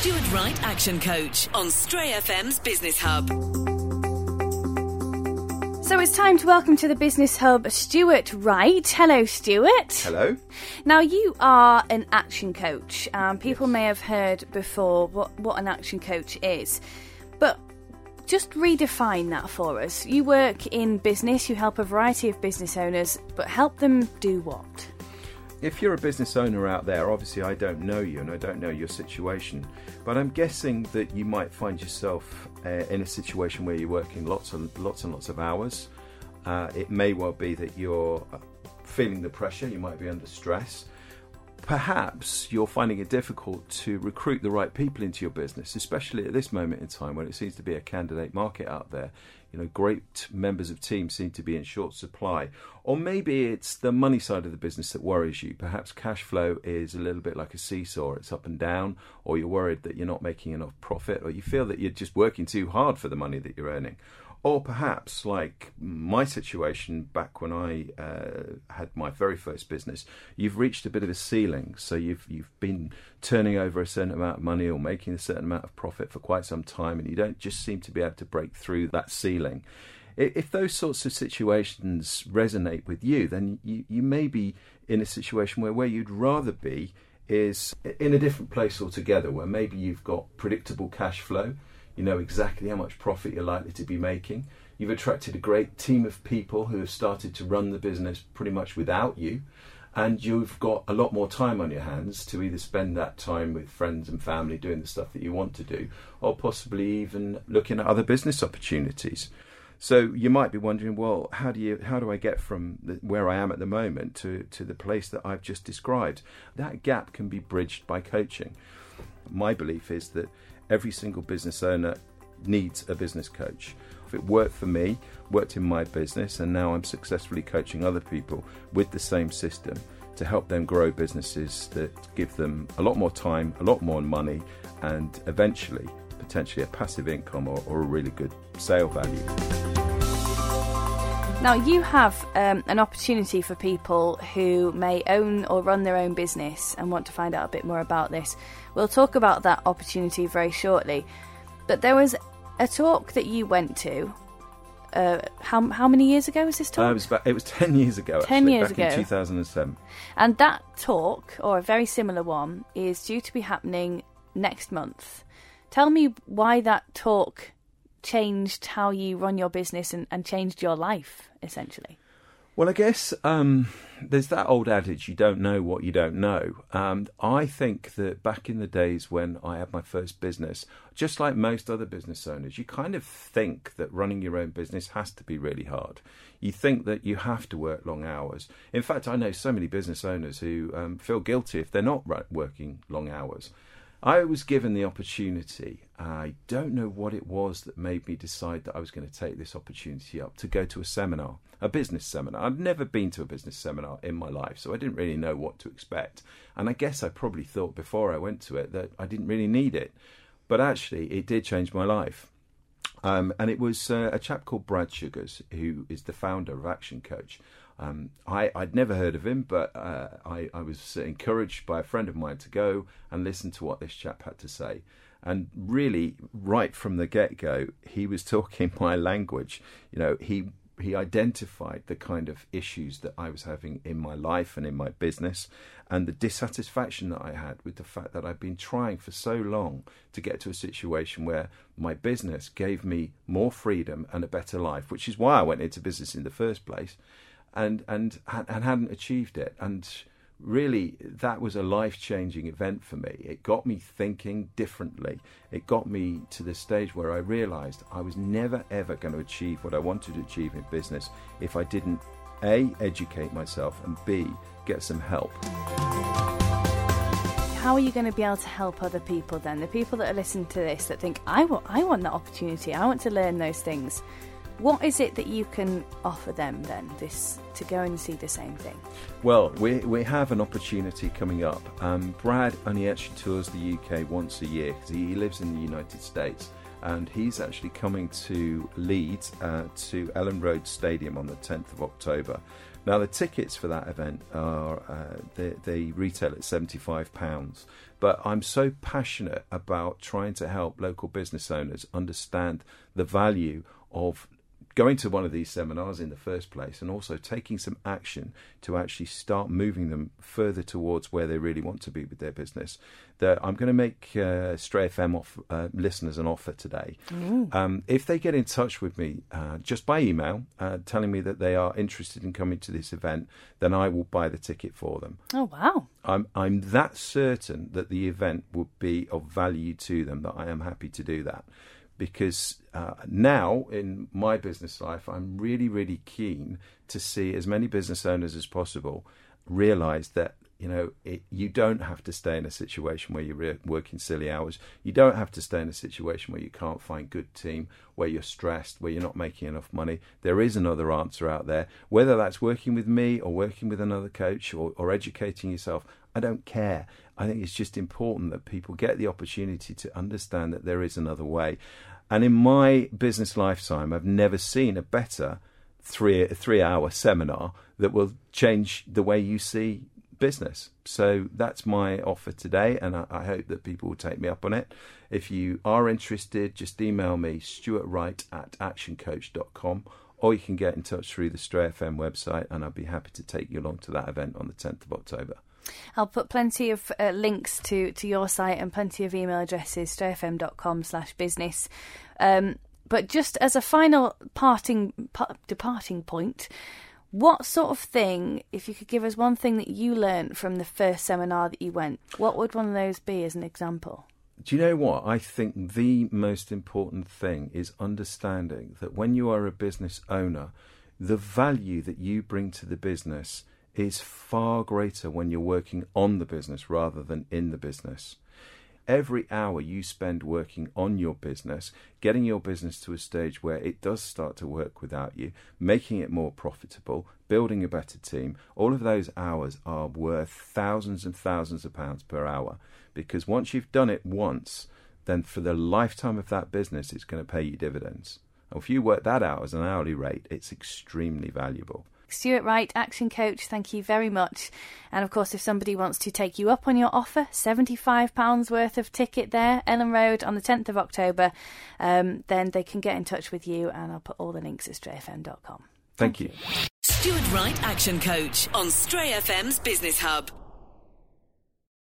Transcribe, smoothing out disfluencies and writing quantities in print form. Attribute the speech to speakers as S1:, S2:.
S1: Stuart Wright Action Coach on Stray FM's Business Hub.
S2: So it's time to welcome to the Business Hub Stuart Wright. Hello, Stuart.
S3: Hello.
S2: Now, you are an action coach. People may have heard before what an action coach is, but just redefine that for us. You work in business, you help a variety of business owners, but help them do what?
S3: If you're a business owner out there, obviously I don't know you and I don't know your situation, but I'm guessing that you might find yourself in a situation where you're working lots and lots of hours. It may well be that you're feeling the pressure, you might be under stress. Perhaps you're finding it difficult to recruit the right people into your business, especially at this moment in time when it seems to be a candidate market out there. You know, great members of teams seem to be in short supply. Or maybe it's the money side of the business that worries you. Perhaps cash flow is a little bit like a seesaw. It's up and down, or you're worried that you're not making enough profit, or you feel that you're just working too hard for the money that you're earning. Or perhaps, like my situation back when I had my very first business, you've reached a bit of a ceiling. So you've been turning over a certain amount of money or making a certain amount of profit for quite some time, and you don't just seem to be able to break through that ceiling. If those sorts of situations resonate with you, then you may be in a situation where you'd rather be is in a different place altogether, where maybe you've got predictable cash flow. You know exactly how much profit you're likely to be making. You've attracted a great team of people who have started to run the business pretty much without you. And you've got a lot more time on your hands to either spend that time with friends and family doing the stuff that you want to do, or possibly even looking at other business opportunities. So you might be wondering, well, how do I get from where I am at the moment to the place that I've just described? That gap can be bridged by coaching. My belief is that every single business owner needs a business coach. If it worked for me, worked in my business, and now I'm successfully coaching other people with the same system to help them grow businesses that give them a lot more time, a lot more money, and eventually, potentially a passive income or a really good sale value.
S2: Now, you have an opportunity for people who may own or run their own business and want to find out a bit more about this. We'll talk about that opportunity very shortly. But there was a talk that you went to. How many years ago was this talk?
S3: It was 10 years ago,
S2: 10 years
S3: back
S2: ago.
S3: in 2007.
S2: And that talk, or a very similar one, is due to be happening next month. Tell me why that talk changed how you run your business and changed your life, essentially.
S3: Well, I guess there's that old adage, you don't know what you don't know. I think that back in the days when I had my first business, just like most other business owners, you kind of think that running your own business has to be really hard. You think that you have to work long hours. In fact, I know so many business owners who feel guilty if they're not working long hours. I was given the opportunity. I don't know what it was that made me decide that I was going to take this opportunity up to go to a seminar, a business seminar. I'd never been to a business seminar in my life, so I didn't really know what to expect. And I guess I probably thought before I went to it that I didn't really need it. But actually, it did change my life. And it was a chap called Brad Sugars, who is the founder of Action Coach. I'd never heard of him, but I was encouraged by a friend of mine to go and listen to what this chap had to say. And really, right from the get-go, he was talking my language. You know, he identified the kind of issues that I was having in my life and in my business, and the dissatisfaction that I had with the fact that I'd been trying for so long to get to a situation where my business gave me more freedom and a better life, which is why I went into business in the first place. And hadn't achieved it. And really, that was a life-changing event for me. It got me thinking differently. It got me to the stage where I realised I was never, ever going to achieve what I wanted to achieve in business if I didn't, A, educate myself, and B, get some help.
S2: How are you going to be able to help other people then? The people that are listening to this that think, I want that opportunity, I want to learn those things. What is it that you can offer them then, to go and see the same thing?
S3: Well, we have an opportunity coming up. Brad only actually tours the UK once a year because he lives in the United States, and he's actually coming to Leeds to Ellen Road Stadium on the 10th of October Now, the tickets for that event are they retail at £75. But I'm so passionate about trying to help local business owners understand the value of going to one of these seminars in the first place, and also taking some action to actually start moving them further towards where they really want to be with their business, that I'm going to make Stray FM listeners an offer today. If they get in touch with me just by email, telling me that they are interested in coming to this event, then I will buy the ticket for them.
S2: Oh, wow.
S3: I'm that certain that the event would be of value to them, that I am happy to do that. Because now in my business life, I'm really, really keen to see as many business owners as possible realise that, you don't have to stay in a situation where you're working silly hours. You don't have to stay in a situation where you can't find good team, where you're stressed, where you're not making enough money. There is another answer out there, whether that's working with me or working with another coach or educating yourself. I don't care. I think it's just important that people get the opportunity to understand that there is another way. And in my business lifetime, I've never seen a better three-hour seminar that will change the way you see business. So that's my offer today, and I hope that people will take me up on it. If you are interested, just email me, stuartwright@actioncoach.com, or you can get in touch through the Stray FM website, and I'd be happy to take you along to that event on the 10th of October.
S2: I'll put plenty of links to your site and plenty of email addresses, strayfm.com/business. But just as a final departing point, what sort of thing, if you could give us one thing that you learned from the first seminar that you went, what would one of those be as an example?
S3: Do you know what? I think the most important thing is understanding that when you are a business owner, the value that you bring to the business is far greater when you're working on the business rather than in the business. Every hour you spend working on your business, getting your business to a stage where it does start to work without you, making it more profitable, building a better team, all of those hours are worth thousands and thousands of pounds per hour. Because once you've done it once, then for the lifetime of that business, it's going to pay you dividends. And if you work that out as an hourly rate, it's extremely valuable.
S2: Stuart Wright, Action Coach, thank you very much. And of course, if somebody wants to take you up on your offer, £75 worth of ticket there, Ellen Road on the 10th of October, then they can get in touch with you, and I'll put all the links at strayfm.com.
S3: Thank you.
S1: Stuart Wright, Action Coach on Stray FM's Business Hub.